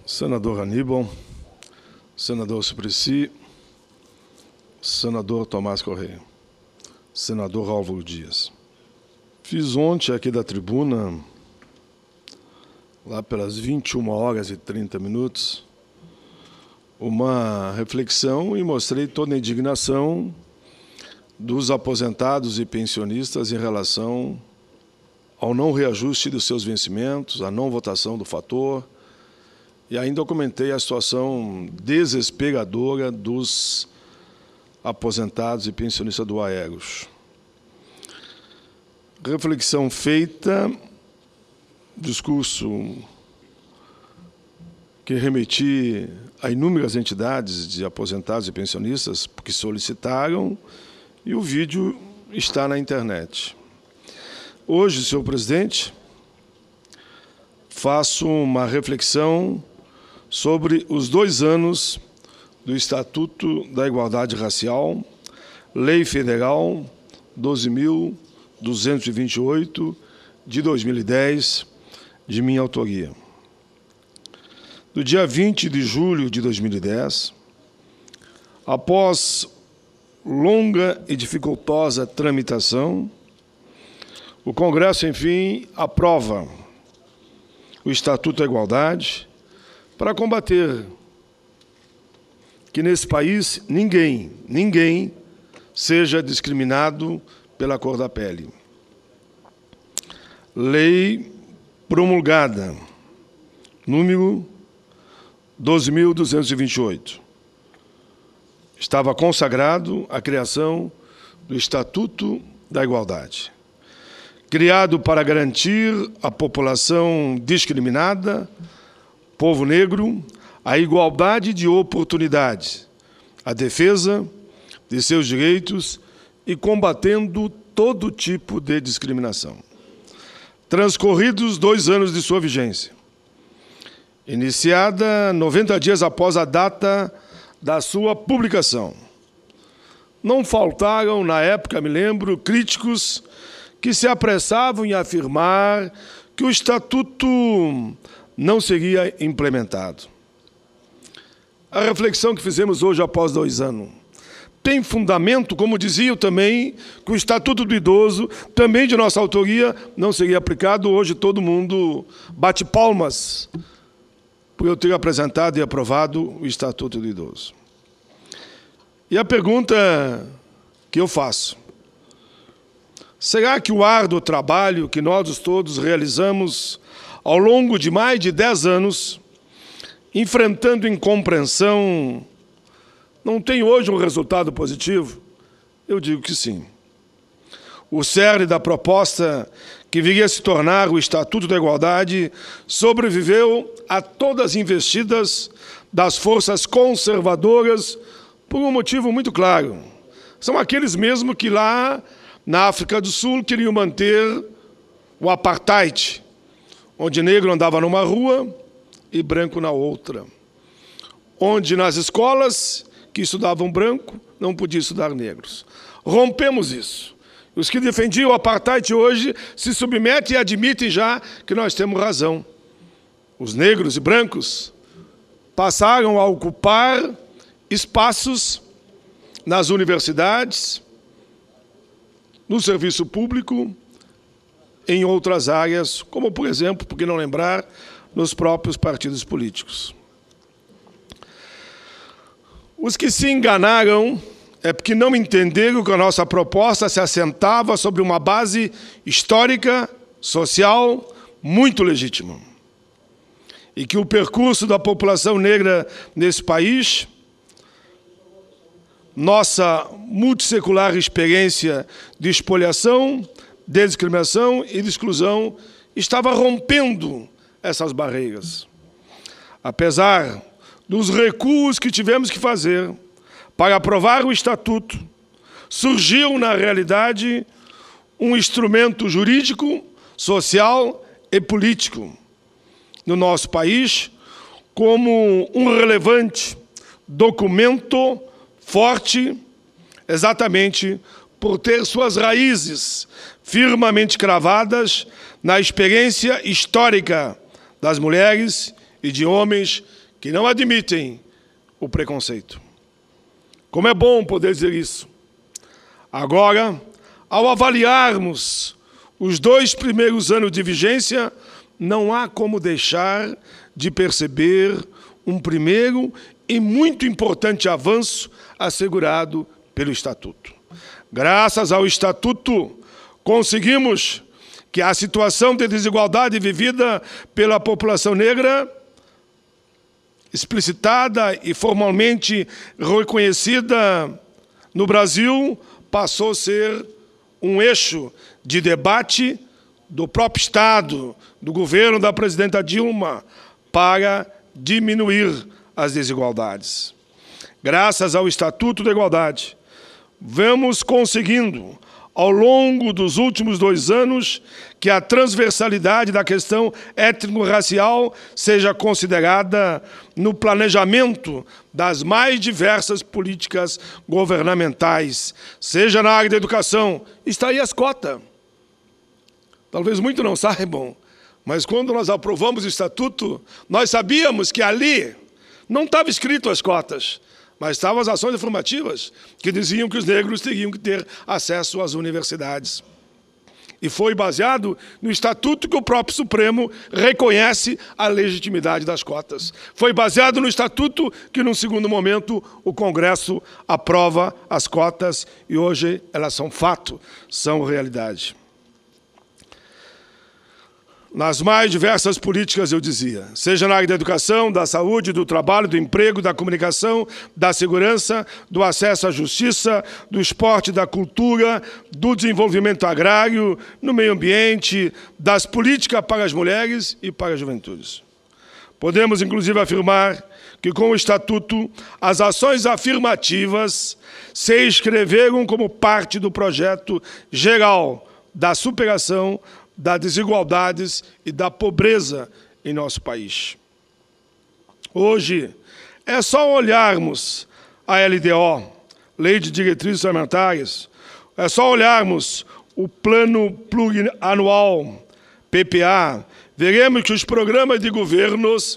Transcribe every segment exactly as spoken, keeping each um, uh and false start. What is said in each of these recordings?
Senador Aníbal, senador Suplicy, senador Tomás Correia, senador Álvaro Dias. Fiz ontem aqui da tribuna, lá pelas vinte e uma horas e trinta minutos, uma reflexão e mostrei toda a indignação dos aposentados e pensionistas em relação ao não reajuste dos seus vencimentos, à não votação do fator, e ainda comentei a situação desesperadora dos aposentados e pensionistas do Aeros. Reflexão feita, discurso que remeti a inúmeras entidades de aposentados e pensionistas que solicitaram, e o vídeo está na internet. Hoje, senhor presidente, faço uma reflexão sobre os dois anos do Estatuto da Igualdade Racial, Lei Federal doze mil duzentos e vinte e oito, de dois mil e dez, de minha autoria. Do dia vinte de julho de dois mil e dez, após longa e dificultosa tramitação, o Congresso, enfim, aprova o Estatuto da Igualdade para combater que nesse país ninguém, ninguém seja discriminado pela cor da pele. Lei promulgada, número doze mil duzentos e vinte e oito. Estava consagrado a criação do Estatuto da Igualdade, criado para garantir à população discriminada, povo negro, a igualdade de oportunidades, a defesa de seus direitos e combatendo todo tipo de discriminação. Transcorridos dois anos de sua vigência, iniciada noventa dias após a data da sua publicação, não faltaram, na época, me lembro, críticos que se apressavam em afirmar que o Estatuto não seria implementado. A reflexão que fizemos hoje, após dois anos, tem fundamento, como diziam também, que o Estatuto do Idoso, também de nossa autoria, não seria aplicado. Hoje todo mundo bate palmas por eu ter apresentado e aprovado o Estatuto do Idoso. E a pergunta que eu faço: será que o árduo trabalho que nós todos realizamos ao longo de mais de dez anos, enfrentando incompreensão, não tem hoje um resultado positivo? Eu digo que sim. O cerne da proposta que viria a se tornar o Estatuto da Igualdade sobreviveu a todas as investidas das forças conservadoras por um motivo muito claro. São aqueles mesmos que lá na África do Sul queriam manter o apartheid, onde negro andava numa rua e branco na outra, onde nas escolas que estudavam branco não podia estudar negros. Rompemos isso. Os que defendiam o apartheid hoje se submetem e admitem já que nós temos razão. Os negros e brancos passaram a ocupar espaços nas universidades, no serviço público, em outras áreas, como, por exemplo, por que não lembrar, nos próprios partidos políticos. Os que se enganaram é porque não entenderam que a nossa proposta se assentava sobre uma base histórica, social, muito legítima. E que o percurso da população negra nesse país, nossa multissecular experiência de expoliação, de discriminação e de exclusão, estava rompendo essas barreiras. Apesar dos recuos que tivemos que fazer para aprovar o Estatuto, surgiu, na realidade, um instrumento jurídico, social e político no nosso país como um relevante documento forte, exatamente por ter suas raízes firmemente cravadas na experiência histórica das mulheres e de homens que não admitem o preconceito. Como é bom poder dizer isso. Agora, ao avaliarmos os dois primeiros anos de vigência, não há como deixar de perceber um primeiro e muito importante avanço assegurado pelo Estatuto. Graças ao Estatuto, conseguimos que a situação de desigualdade vivida pela população negra, explicitada e formalmente reconhecida no Brasil, passou a ser um eixo de debate do próprio Estado, do governo da presidenta Dilma, para diminuir as desigualdades. Graças ao Estatuto da Igualdade, vamos conseguindo, ao longo dos últimos dois anos, que a transversalidade da questão étnico-racial seja considerada no planejamento das mais diversas políticas governamentais, seja na área da educação. Está aí as cotas. Talvez muitos não saibam, mas quando nós aprovamos o Estatuto, nós sabíamos que ali não estava escrito as cotas, mas estavam as ações afirmativas, que diziam que os negros teriam que ter acesso às universidades. E foi baseado no Estatuto que o próprio Supremo reconhece a legitimidade das cotas. Foi baseado no Estatuto que, num segundo momento, o Congresso aprova as cotas e hoje elas são fato, são realidade. Nas mais diversas políticas, eu dizia, seja na área da educação, da saúde, do trabalho, do emprego, da comunicação, da segurança, do acesso à justiça, do esporte, da cultura, do desenvolvimento agrário, no meio ambiente, das políticas para as mulheres e para as juventudes. Podemos, inclusive, afirmar que, com o Estatuto, as ações afirmativas se inscreveram como parte do projeto geral da superação das desigualdades e da pobreza em nosso país. Hoje, é só olharmos a L D O, Lei de Diretrizes Orçamentárias, é só olharmos o Plano Plurianual, P P A, veremos que os programas de governos,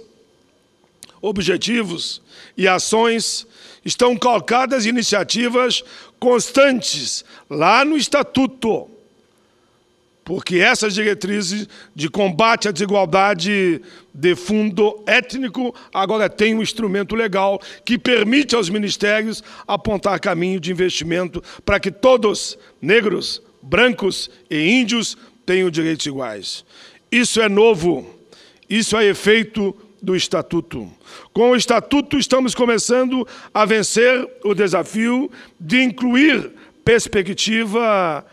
objetivos e ações estão calcadas em iniciativas constantes lá no Estatuto, porque essas diretrizes de combate à desigualdade de fundo étnico agora têm um instrumento legal que permite aos ministérios apontar caminho de investimento para que todos, negros, brancos e índios, tenham direitos iguais. Isso é novo, isso é efeito do Estatuto. Com o Estatuto, estamos começando a vencer o desafio de incluir perspectiva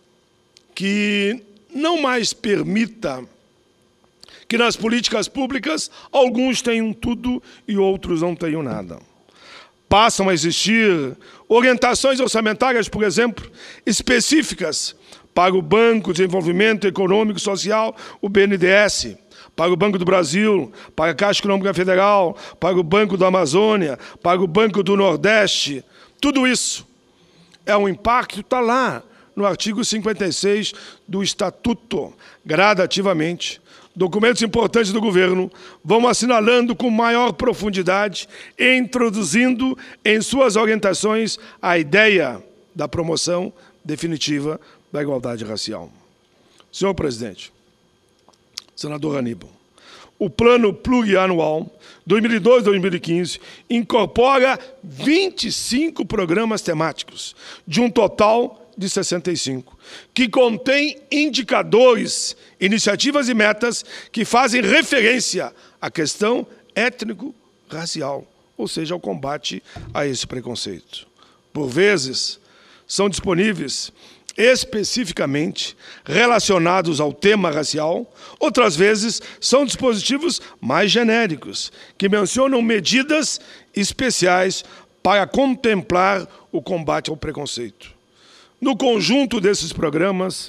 que não mais permita que nas políticas públicas alguns tenham tudo e outros não tenham nada. Passam a existir orientações orçamentárias, por exemplo, específicas para o Banco de Desenvolvimento Econômico e Social, o B N D E S, para o Banco do Brasil, para a Caixa Econômica Federal, para o Banco da Amazônia, para o Banco do Nordeste. Tudo isso é um impacto, está lá, no artigo cinquenta e seis do Estatuto, gradativamente. Documentos importantes do governo vão assinalando com maior profundidade e introduzindo em suas orientações a ideia da promoção definitiva da igualdade racial. Senhor presidente, senador Aníbal, o Plano Plurianual dois mil e doze a dois mil e quinze incorpora vinte e cinco programas temáticos, de um total de sessenta e cinco, que contém indicadores, iniciativas e metas que fazem referência à questão étnico-racial, ou seja, ao combate a esse preconceito. Por vezes, são disponíveis especificamente relacionados ao tema racial, outras vezes são dispositivos mais genéricos, que mencionam medidas especiais para contemplar o combate ao preconceito. No conjunto desses programas,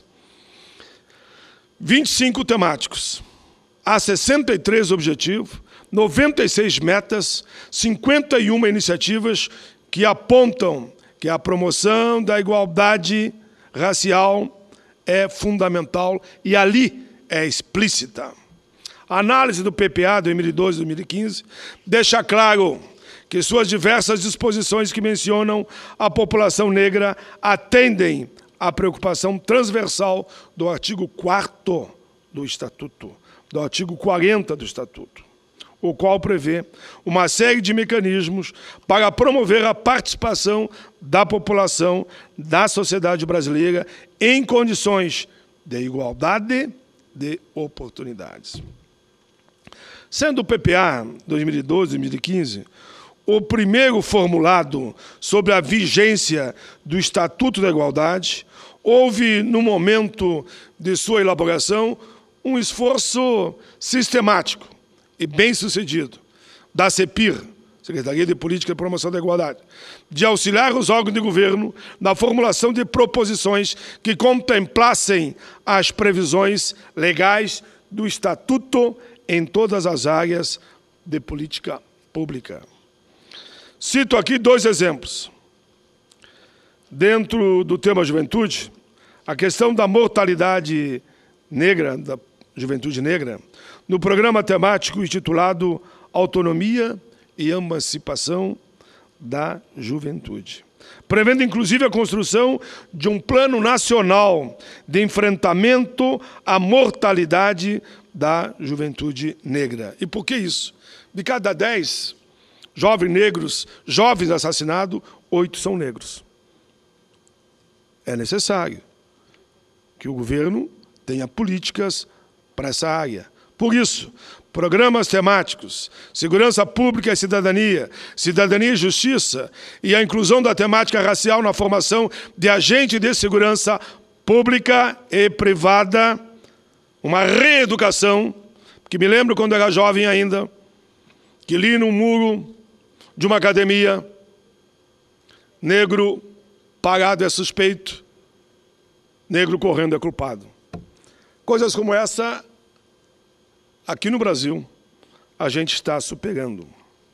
vinte e cinco temáticos, há sessenta e três objetivos, noventa e seis metas, cinquenta e uma iniciativas que apontam que a promoção da igualdade racial é fundamental e ali é explícita. A análise do P P A dois mil e doze a dois mil e quinze deixa claro que suas diversas disposições que mencionam a população negra atendem à preocupação transversal do artigo quarto do Estatuto, do artigo quarenta do Estatuto, o qual prevê uma série de mecanismos para promover a participação da população da sociedade brasileira em condições de igualdade de oportunidades. Sendo o P P A dois mil e doze a dois mil e quinze o primeiro formulado sobre a vigência do Estatuto da Igualdade, houve, no momento de sua elaboração, um esforço sistemático e bem-sucedido da CEPIR, Secretaria de Política e Promoção da Igualdade, de auxiliar os órgãos de governo na formulação de proposições que contemplassem as previsões legais do Estatuto em todas as áreas de política pública. Cito aqui dois exemplos. Dentro do tema juventude, a questão da mortalidade negra, da juventude negra, no programa temático intitulado Autonomia e Emancipação da Juventude, prevendo inclusive a construção de um plano nacional de enfrentamento à mortalidade da juventude negra. E por que isso? De cada dez jovens negros, jovens assassinados, oito são negros. É necessário que o governo tenha políticas para essa área. Por isso, programas temáticos, segurança pública e cidadania, cidadania e justiça, e a inclusão da temática racial na formação de agentes de segurança pública e privada, uma reeducação, que me lembro quando era jovem ainda, que li no muro de uma academia, negro parado é suspeito, negro correndo é culpado. Coisas como essa, aqui no Brasil, a gente está superando.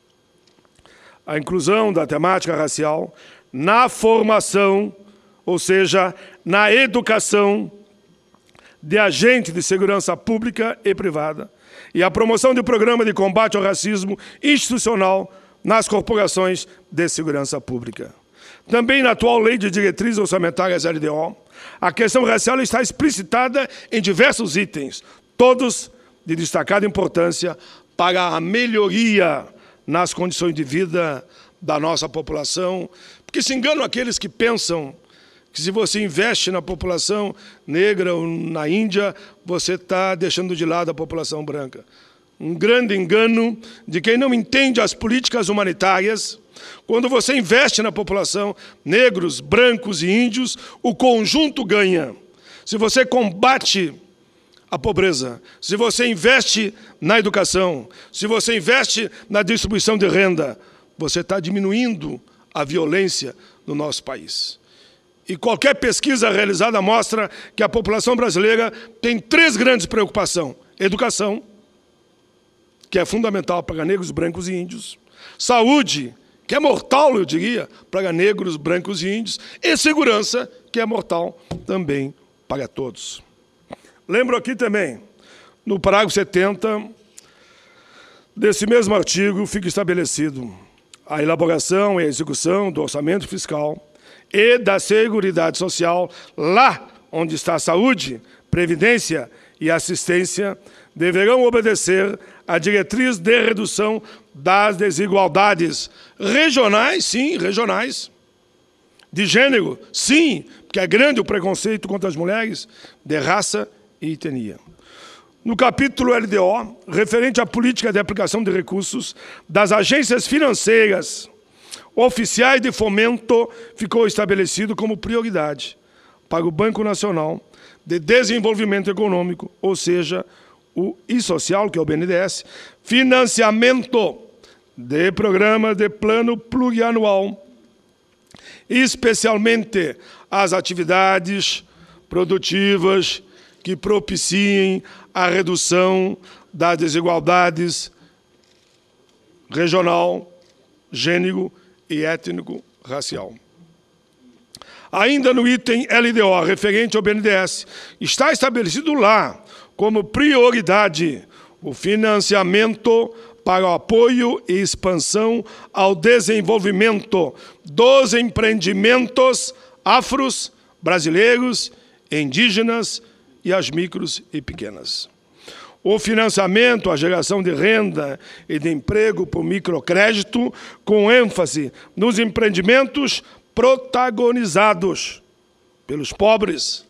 A inclusão da temática racial na formação, ou seja, na educação de agentes de segurança pública e privada, e a promoção de programa de combate ao racismo institucional nas corporações de segurança pública. Também na atual Lei de Diretrizes Orçamentárias L D O, a questão racial está explicitada em diversos itens, todos de destacada importância para a melhoria nas condições de vida da nossa população, porque se enganam aqueles que pensam que se você investe na população negra ou na Índia, você está deixando de lado a população branca. Um grande engano de quem não entende as políticas humanitárias. Quando você investe na população, negros, brancos e índios, o conjunto ganha. Se você combate a pobreza, se você investe na educação, se você investe na distribuição de renda, você está diminuindo a violência no nosso país. E qualquer pesquisa realizada mostra que a população brasileira tem três grandes preocupações: educação, que é fundamental para negros, brancos e índios; saúde, que é mortal, eu diria, para negros, brancos e índios; e segurança, que é mortal também para todos. Lembro aqui também, no parágrafo setenta desse mesmo artigo, fica estabelecido a elaboração e a execução do orçamento fiscal e da Seguridade Social, lá onde está a saúde, previdência e assistência, deverão obedecer à diretriz de redução das desigualdades regionais, sim, regionais, de gênero, sim, porque é grande o preconceito contra as mulheres, de raça e etnia. No capítulo L D O, referente à política de aplicação de recursos das agências financeiras oficiais de fomento, ficou estabelecido como prioridade para o Banco Nacional de Desenvolvimento Econômico, ou seja, o I-Social, que é o B N D E S, financiamento de programa de plano plurianual, especialmente as atividades produtivas que propiciem a redução das desigualdades regional, gênero e étnico-racial. Ainda no item L D O, referente ao B N D E S, está estabelecido lá, como prioridade, o financiamento para o apoio e expansão ao desenvolvimento dos empreendimentos afros, brasileiros, indígenas e as micros e pequenas. O financiamento, a geração de renda e de emprego por microcrédito, com ênfase nos empreendimentos protagonizados pelos pobres,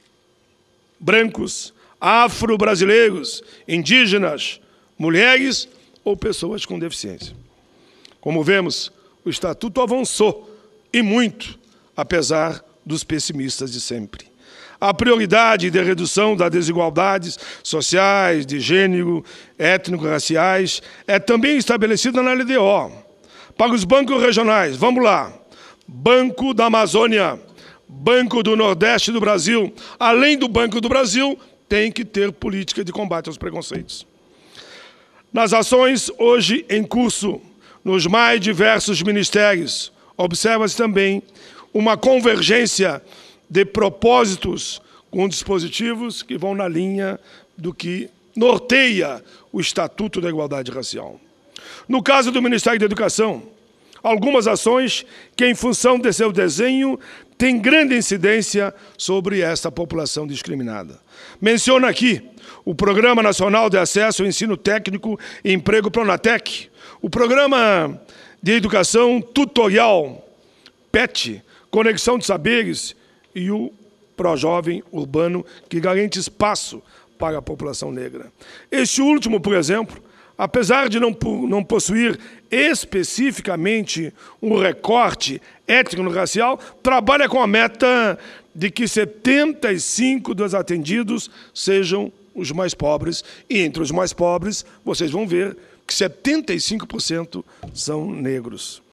brancos, afro-brasileiros, indígenas, mulheres ou pessoas com deficiência. Como vemos, o Estatuto avançou, e muito, apesar dos pessimistas de sempre. A prioridade de redução das desigualdades sociais, de gênero, étnico-raciais, é também estabelecida na L D O. Para os bancos regionais, vamos lá. Banco da Amazônia, Banco do Nordeste do Brasil, além do Banco do Brasil, tem que ter política de combate aos preconceitos. Nas ações hoje em curso, nos mais diversos ministérios, observa-se também uma convergência de propósitos com dispositivos que vão na linha do que norteia o Estatuto da Igualdade Racial. No caso do Ministério da Educação, algumas ações que, em função de seu desenho, têm grande incidência sobre esta população discriminada. Menciono aqui o Programa Nacional de Acesso ao Ensino Técnico e Emprego Pronatec, o Programa de Educação Tutorial, P E T, Conexão de Saberes, e o Projovem Urbano, que garante espaço para a população negra. Este último, por exemplo, apesar de não, não possuir especificamente um recorte étnico-racial, trabalha com a meta de que setenta e cinco por cento dos atendidos sejam os mais pobres, e entre os mais pobres, vocês vão ver que setenta e cinco por cento são negros.